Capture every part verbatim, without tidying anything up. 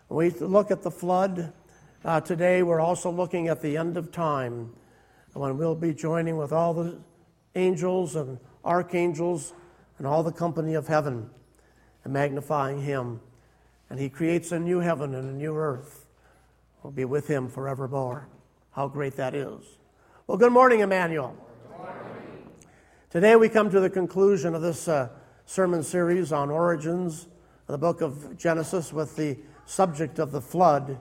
We look at the flood. Uh, today we're also looking at the end of time, when we'll be joining with all the angels and archangels and all the company of heaven and magnifying him. And he creates a new heaven and a new earth. We'll be with him forevermore. How great that is. Well, good morning, Emmanuel. Good morning. Today we come to the conclusion of this uh, sermon series on origins of the book of Genesis with the subject of the flood.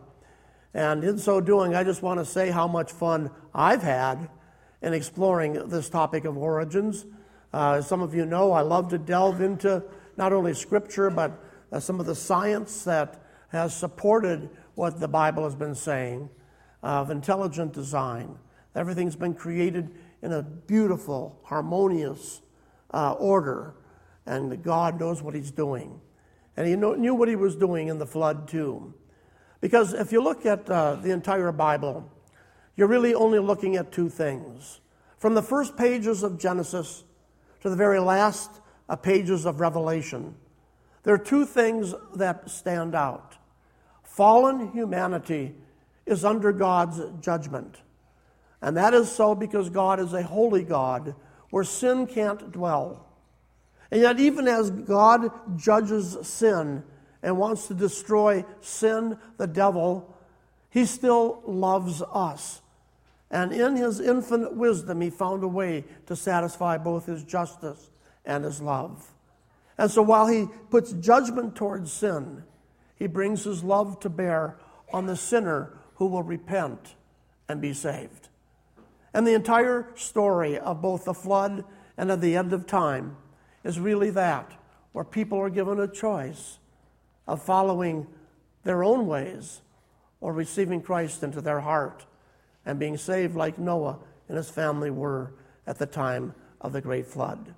And in so doing, I just want to say how much fun I've had in exploring this topic of origins. Uh, as some of you know, I love to delve into not only Scripture, but uh, some of the science that has supported what the Bible has been saying of intelligent design. Everything's been created in a beautiful, harmonious uh, order, and God knows what he's doing. And he know, knew what he was doing in the flood too. Because if you look at uh, the entire Bible, you're really only looking at two things. From the first pages of Genesis to the very last uh, pages of Revelation, there are two things that stand out. Fallen humanity is under God's judgment. And that is so because God is a holy God where sin can't dwell. And yet even as God judges sin and wants to destroy sin, the devil, he still loves us. And in his infinite wisdom, he found a way to satisfy both his justice and his love. And so while he puts judgment towards sin, he brings his love to bear on the sinner who will repent and be saved. And the entire story of both the flood and of the end of time is really that, where people are given a choice of following their own ways or receiving Christ into their heart and being saved like Noah and his family were at the time of the great flood.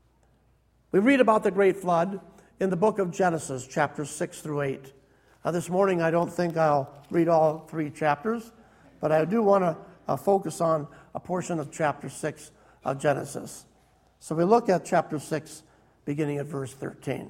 We read about the great flood in the book of Genesis, chapters six through eight. Now, this morning, I don't think I'll read all three chapters, but I do want to uh, focus on a portion of chapter six of Genesis. So we look at chapter six, beginning at verse thirteen.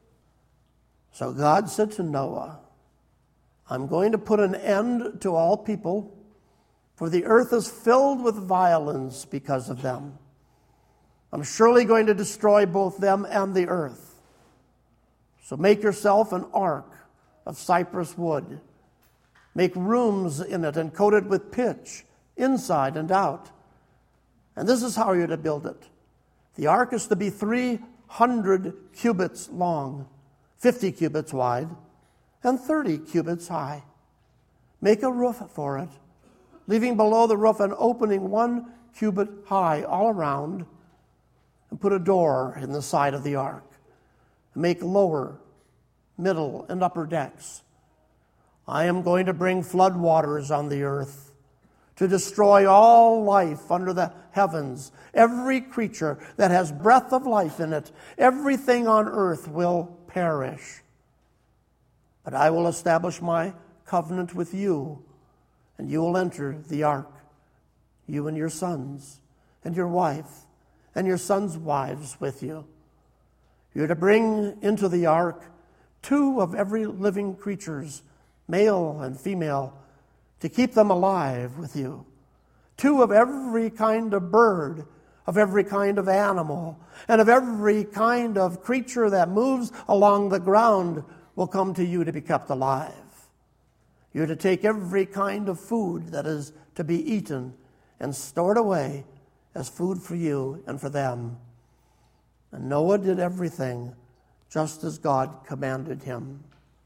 So God said to Noah, I'm going to put an end to all people, for the earth is filled with violence because of them. I'm surely going to destroy both them and the earth. So make yourself an ark of cypress wood. Make rooms in it and coat it with pitch, inside and out. And this is how you're to build it. The ark is to be three hundred cubits long, fifty cubits wide, and thirty cubits high. Make a roof for it, leaving below the roof an opening one cubit high all around, and put a door in the side of the ark. Make lower, middle, and upper decks. I am going to bring flood waters on the earth to destroy all life under the heavens. Every creature that has breath of life in it, everything on earth will perish. But I will establish my covenant with you, and you will enter the ark, you and your sons, and your wife, and your sons' wives with you. You're to bring into the ark two of every living creatures, male and female, to keep them alive with you. Two of every kind of bird, of every kind of animal, and of every kind of creature that moves along the ground will come to you to be kept alive. You're to take every kind of food that is to be eaten and stored away as food for you and for them. And Noah did everything just as God commanded him.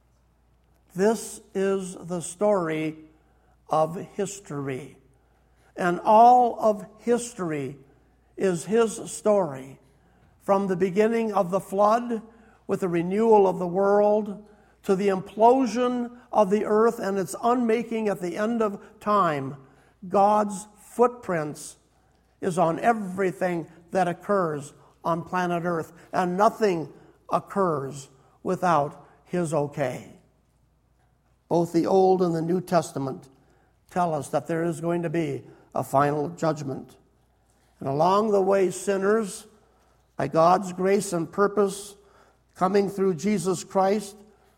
This is the story of history. And all of history is his story. From the beginning of the flood, with the renewal of the world, to the implosion of the earth and its unmaking at the end of time, God's footprints is on everything that occurs on planet Earth, and nothing occurs without his okay. Both the Old and the New Testament tell us that there is going to be a final judgment. And along the way, sinners, by God's grace and purpose, coming through Jesus Christ,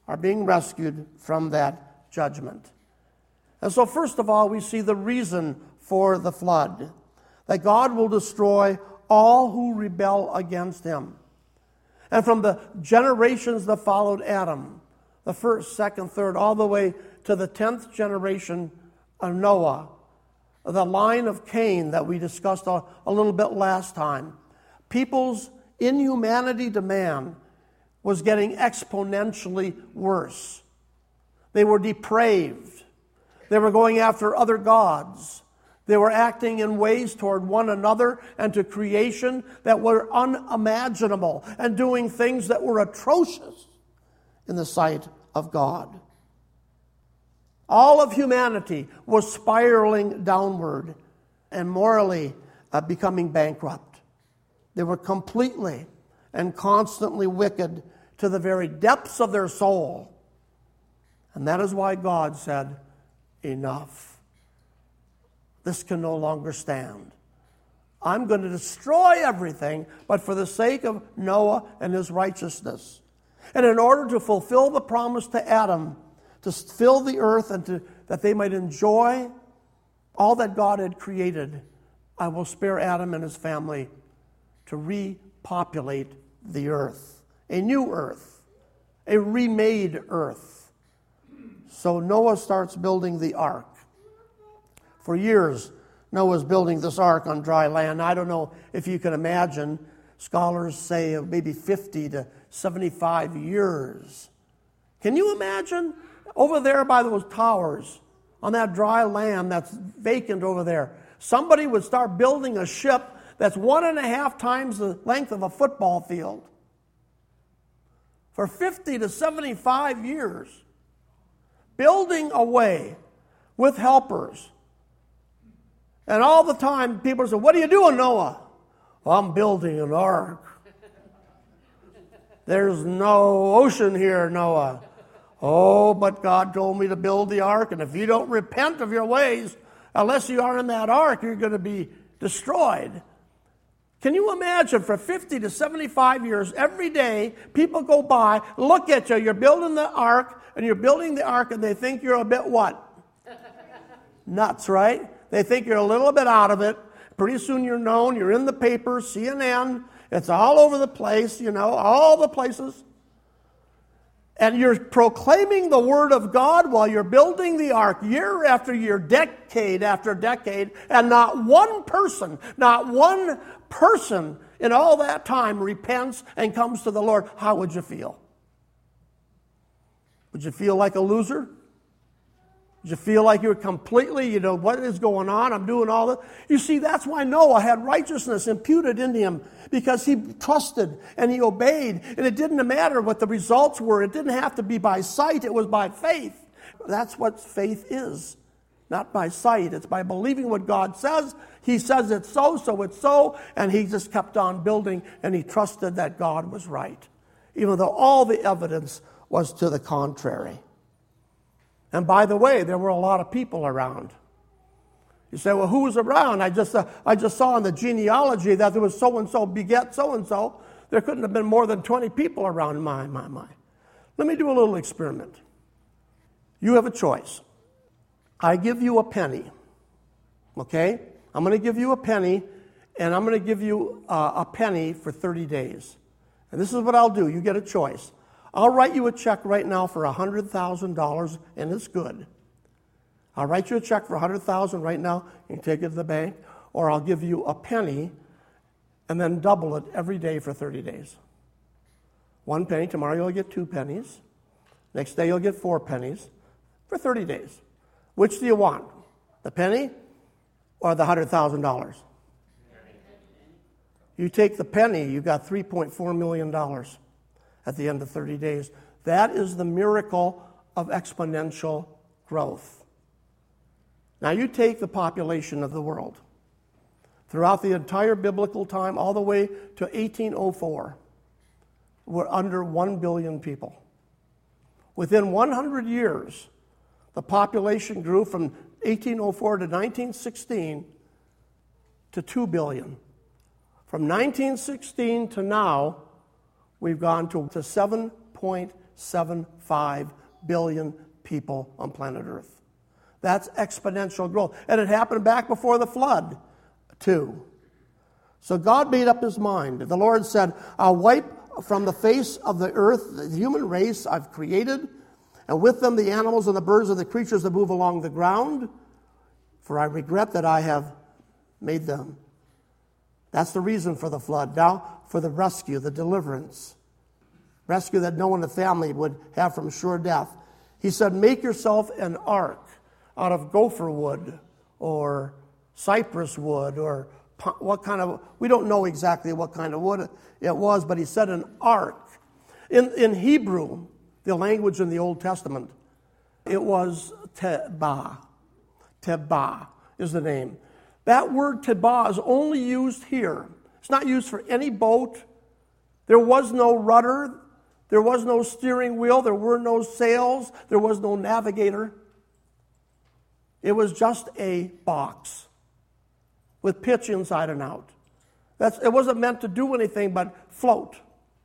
are being rescued from that judgment. And so first of all, we see the reason for the flood, that God will destroy all who rebel against him. And from the generations that followed Adam, the first, second, third, all the way to the tenth generation of Noah, the line of Cain that we discussed a, a little bit last time, people's inhumanity to man was getting exponentially worse. They were depraved. They were going after other gods. They were acting in ways toward one another and to creation that were unimaginable and doing things that were atrocious in the sight of God. All of humanity was spiraling downward and morally uh, becoming bankrupt. They were completely and constantly wicked to the very depths of their soul. And that is why God said, enough. This can no longer stand. I'm going to destroy everything, but for the sake of Noah and his righteousness. And in order to fulfill the promise to Adam, to fill the earth and to, that they might enjoy all that God had created, I will spare Adam and his family to repopulate the earth. A new earth. A remade earth. So Noah starts building the ark. For years, Noah's building this ark on dry land. I don't know if you can imagine. Scholars say maybe fifty to seventy-five years. Can you imagine? Over there by those towers, on that dry land that's vacant over there, somebody would start building a ship that's one and a half times the length of a football field. For fifty to seventy-five years. Building away with helpers. And all the time people say, what are you doing, Noah? Well, I'm building an ark. There's no ocean here, Noah. Oh, but God told me to build the ark, and if you don't repent of your ways, unless you are in that ark, you're going to be destroyed. Can you imagine for fifty to seventy-five years, every day, people go by, look at you, you're building the ark, and you're building the ark, and they think you're a bit what? Nuts, right? They think you're a little bit out of it. Pretty soon you're known, you're in the paper, C N N, it's all over the place, you know, all the places. And you're proclaiming the word of God while you're building the ark year after year, decade after decade, and not one person, not one person in all that time repents and comes to the Lord. How would you feel? Would you feel like a loser? Would you feel like you're completely, you know, what is going on? I'm doing all this. You see, that's why Noah had righteousness imputed into him, because he trusted and he obeyed. And it didn't matter what the results were. It didn't have to be by sight. It was by faith. That's what faith is. Not by sight. It's by believing what God says. He says it's so, so it's so. And he just kept on building, and he trusted that God was right, even though all the evidence was to the contrary. And by the way, there were a lot of people around. You say, well, who was around? I just uh, I just saw in the genealogy that there was so-and-so beget so-and-so. There couldn't have been more than twenty people around. My, my, my. Let me do a little experiment. You have a choice. I give you a penny. Okay? I'm going to give you a penny, and I'm going to give you uh, a penny for thirty days. And this is what I'll do. You get a choice. I'll write you a check right now for one hundred thousand dollars, and it's good. I'll write you a check for one hundred thousand dollars right now. You can take it to the bank. Or I'll give you a penny and then double it every day for thirty days. One penny. Tomorrow you'll get two pennies. Next day you'll get four pennies for thirty days. Which do you want? The penny or the one hundred thousand dollars? You take the penny, you got three point four million dollars. At the end of thirty days. That is the miracle of exponential growth. Now you take the population of the world. Throughout the entire biblical time, all the way to eighteen oh four, we're under one billion people. Within one hundred years, the population grew from eighteen oh four to nineteen sixteen to two billion. From nineteen sixteen to now, we've gone to, to seven point seven five billion people on planet Earth. That's exponential growth. And it happened back before the flood, too. So God made up his mind. The Lord said, I'll wipe from the face of the earth the human race I've created, and with them the animals and the birds and the creatures that move along the ground, for I regret that I have made them. That's the reason for the flood. Now, for the rescue, the deliverance. Rescue that no one in the family would have from sure death. He said, make yourself an ark out of gopher wood or cypress wood or what kind of, we don't know exactly what kind of wood it was, but he said an ark. In, in Hebrew, the language in the Old Testament, it was tebah. Tebah is the name. That word tebah is only used here. It's not used for any boat. There was no rudder. There was no steering wheel. There were no sails. There was no navigator. It was just a box with pitch inside and out. That's, it wasn't meant to do anything but float.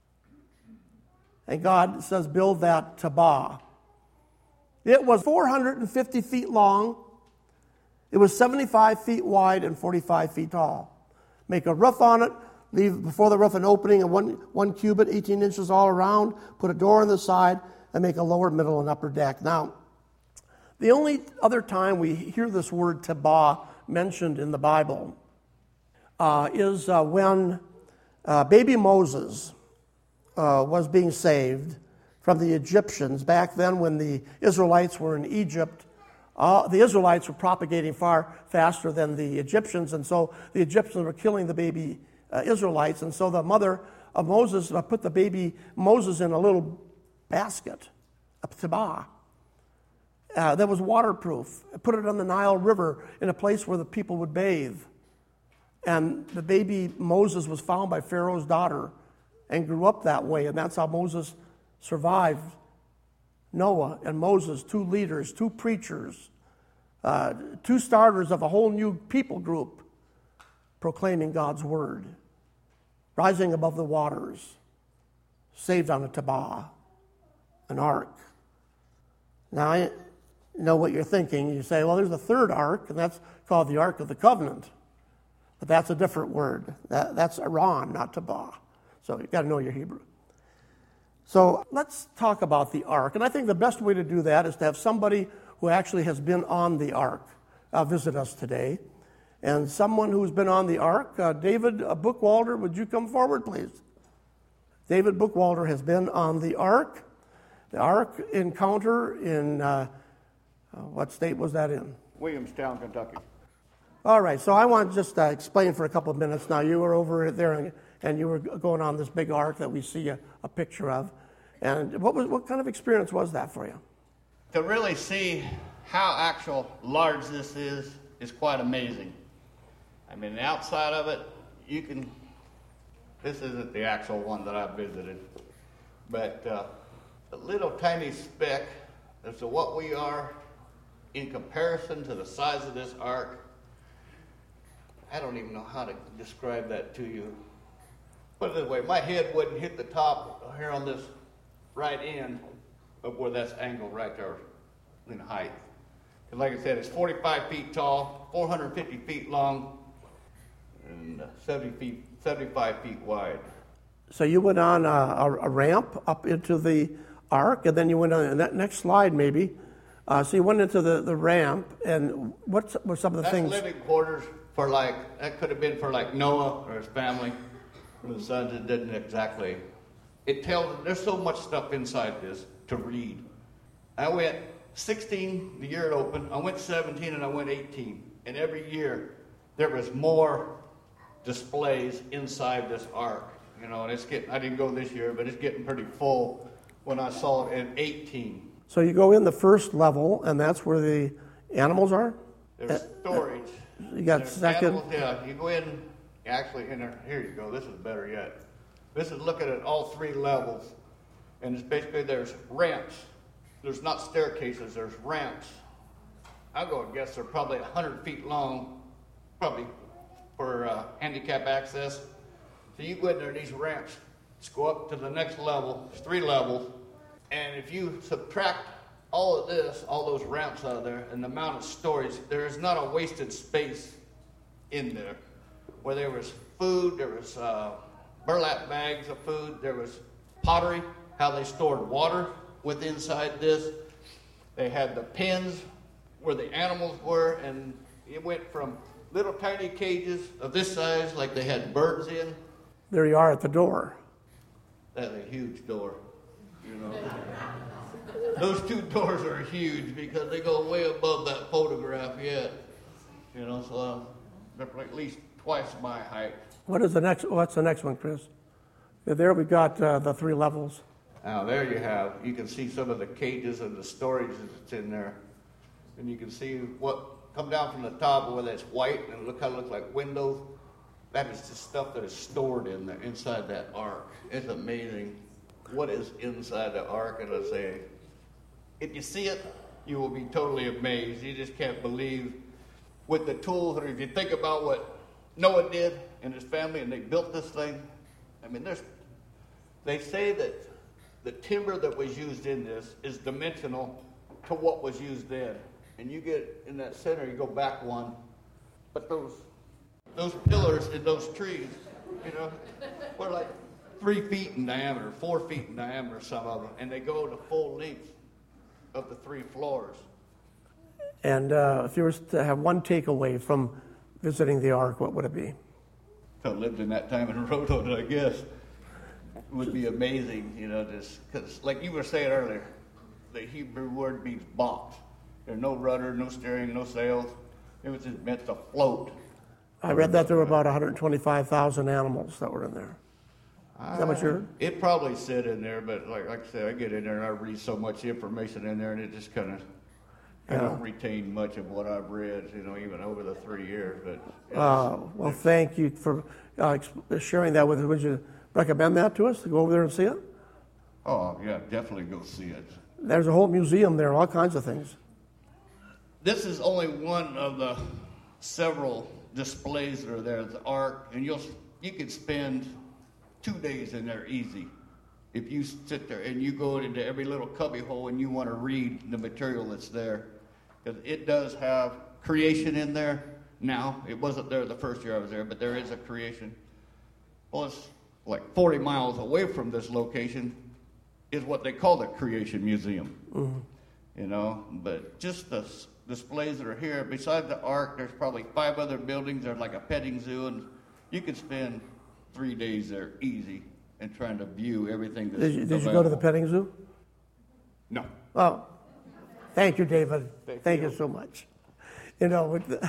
And God says, build that tebah. It was four hundred fifty feet long. It was seventy-five feet wide and forty-five feet tall. Make a roof on it, leave before the roof an opening of one, one cubit, eighteen inches all around, put a door on the side, and make a lower, middle, and upper deck. Now, the only other time we hear this word tebah mentioned in the Bible uh, is uh, when uh, baby Moses uh, was being saved from the Egyptians. Back then when the Israelites were in Egypt, uh, the Israelites were propagating far faster than the Egyptians, and so the Egyptians were killing the baby uh, Israelites, and so the mother of Moses uh, put the baby Moses in a little basket, a tebah, Uh, that was waterproof. Put it on the Nile River in a place where the people would bathe. And the baby Moses was found by Pharaoh's daughter and grew up that way. And that's how Moses survived. Noah and Moses, two leaders, two preachers, uh, two starters of a whole new people group proclaiming God's word, rising above the waters, saved on a tebah, an ark. Now, I know what you're thinking. You say, well, there's a third ark, and that's called the Ark of the Covenant. But that's a different word. That, that's Aran, not Tebah. So you've got to know your Hebrew. So let's talk about the ark. And I think the best way to do that is to have somebody who actually has been on the ark uh, visit us today. And someone who's been on the ark, uh, David uh, Bookwalter, would you come forward, please? David Bookwalter has been on the ark. The ark encounter in, uh, uh, what state was that in? Williamstown, Kentucky. All right, so I want to just uh, explain for a couple of minutes now. You were over there and, and you were going on this big ark that we see a, a picture of. And what was what kind of experience was that for you? To really see how actual large this is, is quite amazing. I mean, the outside of it, you can, this isn't the actual one that I visited, but uh, a little tiny speck as to what we are in comparison to the size of this ark. I don't even know how to describe that to you. Put it this way, my head wouldn't hit the top here on this right end of where that's angled right there in height. And like I said, it's forty-five feet tall, four hundred fifty feet long, and seventy feet, seventy-five feet wide. So you went on a, a, a ramp up into the ark, and then you went on, and that next slide maybe, uh, so you went into the, the ramp, and what were some of the That's things? living quarters for like, that could have been for like Noah or his family, or the sons. It didn't exactly. It tells, there's so much stuff inside this to read. I went sixteen the year it opened, I went seventeen, and I went eighteen. And every year there was more displays inside this ark. You know, and it's getting, I didn't go this year, but it's getting pretty full when I saw it in eighteen. So you go in the first level, and that's where the animals are? There's storage. You got There's second? Animals, yeah, you go in, actually, in there, here you go, this is better yet. This is looking at all three levels, and it's basically, there's ramps. There's not staircases, there's ramps. I'll go and guess they're probably one hundred feet long, probably for uh, handicap access. So you go in there, these ramps, just go up to the next level, there's three levels, And if you subtract all of this, all those ramps out of there, and the amount of storage, there is not a wasted space in there. Where there was food, there was uh, burlap bags of food, there was pottery, how they stored water with inside this. They had the pens where the animals were, and it went from little tiny cages of this size, like they had birds in. There you are at the door. That's a huge door, you know. Those two doors are huge because they go way above that photograph yet. You know, so uh, they're at least twice my height. What is the next? What's the next one, Chris? There we got uh, the three levels. Now there you have. You can see some of the cages and the storage that's in there, and you can see what come down from the top, whether it's white and look how it looks like windows. That is just stuff that is stored in there inside that ark. It's amazing what is inside the ark, and I say, if you see it, you will be totally amazed. You just can't believe with the tools, or if you think about what Noah did and his family, and they built this thing. I mean, there's. They say that the timber that was used in this is dimensional to what was used then. And you get in that center, you go back one, but those those pillars and those trees, you know, were like three feet in diameter, four feet in diameter, some of them, and they go the full length of the three floors. And uh, if you were to have one takeaway from visiting the ark, what would it be? I lived in that time and wrote on it, I guess. It would be amazing, you know, just because, like you were saying earlier, the Hebrew word means box. There's no rudder, no steering, no sails. It was just meant to float. I read that there were about one hundred twenty-five thousand animals that were in there. Is that what you heard? It probably said in there, but like, like I said, I get in there and I read so much information in there, and it just kind of, I Yeah. don't retain much of what I've read, you know, even over the three years. But it's- Uh, well, thank you for uh, ex- sharing that with us. Would you recommend that to us, to go over there and see it? oh yeah, definitely go see it. There's a whole museum there, all kinds of things. This is only one of the several displays that are there at the Ark, and you'll you could spend two days in there easy if you sit there and you go into every little cubby hole and you want to read the material that's there, because it does have creation in there now. It wasn't there the first year I was there, but there is a creation. Well, it's like forty miles away from this location is what they call the Creation Museum. Mm-hmm. You know, but just the s- displays that are here, besides the Ark, there's probably five other buildings. There's like a petting zoo, and you could spend three days there easy and trying to view everything that's Did you, did you go available. to the petting zoo? No. Oh, thank you, David. Thank Thank, you. you so much. You know, with the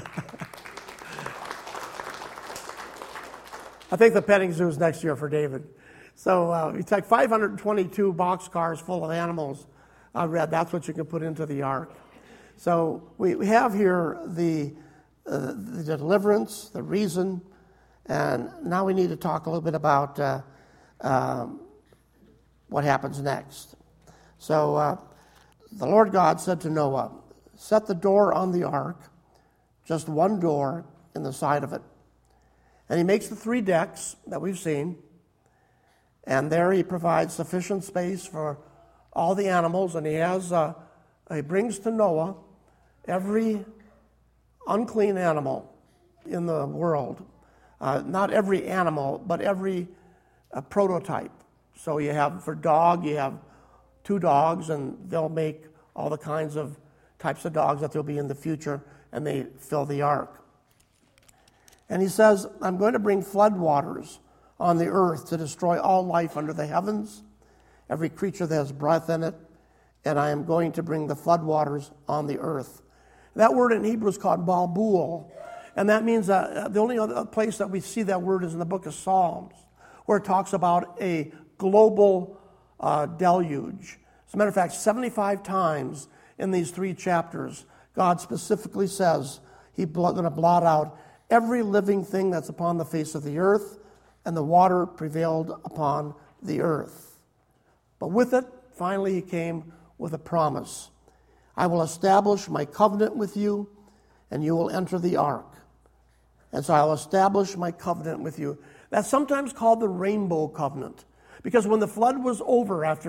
I think the petting zoo is next year for David. So uh, it's like five hundred twenty-two boxcars full of animals. I read that's what you can put into the ark. So we, we have here the, uh, the deliverance, the reason, and now we need to talk a little bit about uh, um, what happens next. So uh, the Lord God said to Noah, set the door on the ark, just one door in the side of it. And he makes the three decks that we've seen, and there he provides sufficient space for all the animals, and he has uh, he brings to Noah every unclean animal in the world. Uh, not every animal, but every uh, prototype. So you have, for dog, you have two dogs, and they'll make all the kinds of types of dogs that there'll be in the future, and they fill the ark. And he says, I'm going to bring flood waters on the earth to destroy all life under the heavens, every creature that has breath in it, and I am going to bring the flood waters on the earth. That word in Hebrew is called Balbul, and that means uh, the only other place that we see that word is in the book of Psalms, where it talks about a global uh, deluge. As a matter of fact, seventy-five times in these three chapters, God specifically says He's going to blot out every living thing that's upon the face of the earth, and the water prevailed upon the earth. But with it, finally, He came with a promise. I will establish my covenant with you, and you will enter the ark. And so I'll establish my covenant with you. That's sometimes called the rainbow covenant, because when the flood was over after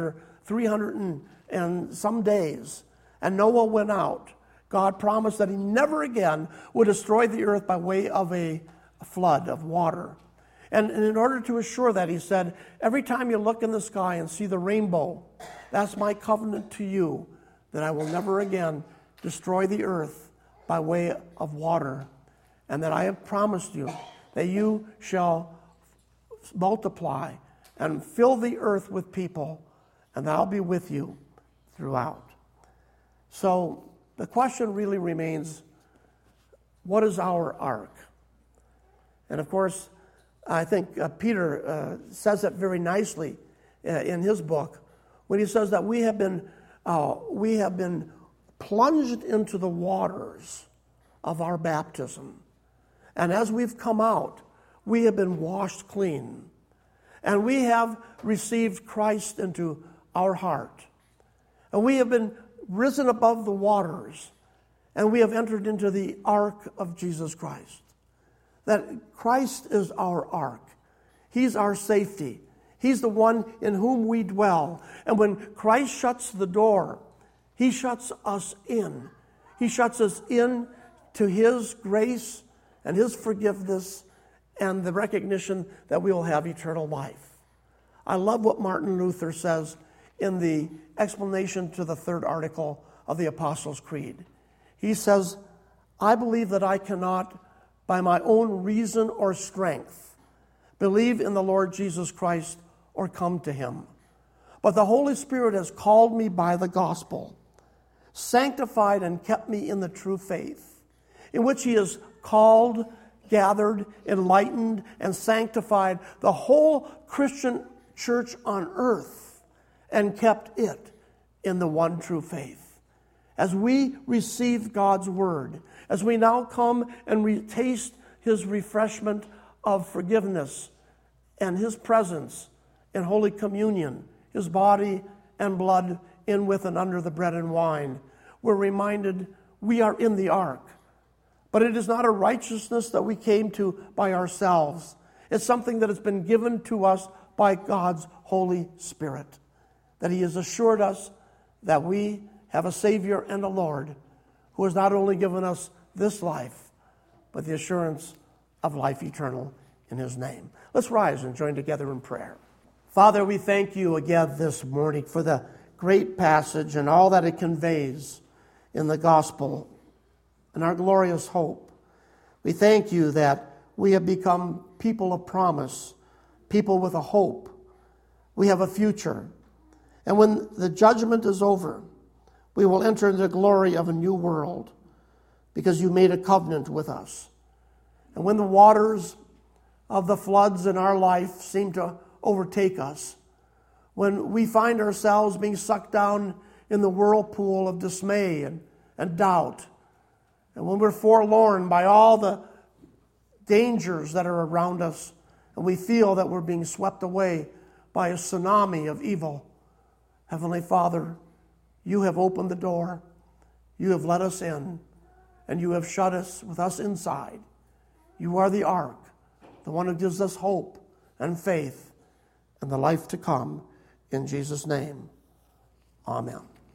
three hundred and, and some days, and Noah went out, God promised that he never again would destroy the earth by way of a flood of water. And, and in order to assure that, he said, every time you look in the sky and see the rainbow, that's my covenant to you, that I will never again destroy the earth by way of water, and that I have promised you that you shall multiply and fill the earth with people, and I'll be with you throughout. So the question really remains, what is our ark? And of course, I think uh, Peter uh, says it very nicely uh, in his book when he says that we have been uh, we have been plunged into the waters of our baptism, and as we've come out, we have been washed clean, and we have received Christ into our heart, and we have been risen above the waters, and we have entered into the ark of Jesus Christ. That Christ is our ark. He's our safety. He's the one in whom we dwell. And when Christ shuts the door, he shuts us in. He shuts us in to his grace and his forgiveness and the recognition that we will have eternal life. I love what Martin Luther says in the explanation to the third article of the Apostles' Creed. He says, I believe that I cannot, by my own reason or strength, believe in the Lord Jesus Christ or come to him. But the Holy Spirit has called me by the gospel, sanctified and kept me in the true faith, in which he has called, gathered, enlightened, and sanctified the whole Christian church on earth and kept it in the one true faith. As we receive God's word, as we now come and re- taste his refreshment of forgiveness and his presence in Holy Communion, his body and blood in with and under the bread and wine, we're reminded we are in the ark. But it is not a righteousness that we came to by ourselves. It's something that has been given to us by God's Holy Spirit, that he has assured us that we have a Savior and a Lord who has not only given us this life, but the assurance of life eternal in his name. Let's rise and join together in prayer. Father, we thank you again this morning for the great passage and all that it conveys in the gospel and our glorious hope. We thank you that we have become people of promise, people with a hope. We have a future. And when the judgment is over, we will enter into the glory of a new world because you made a covenant with us. And when the waters of the floods in our life seem to overtake us, when we find ourselves being sucked down in the whirlpool of dismay and, and doubt, and when we're forlorn by all the dangers that are around us, and we feel that we're being swept away by a tsunami of evil, Heavenly Father, you have opened the door, you have let us in, and you have shut us with us inside. You are the ark, the one who gives us hope and faith and the life to come. In Jesus' name, amen.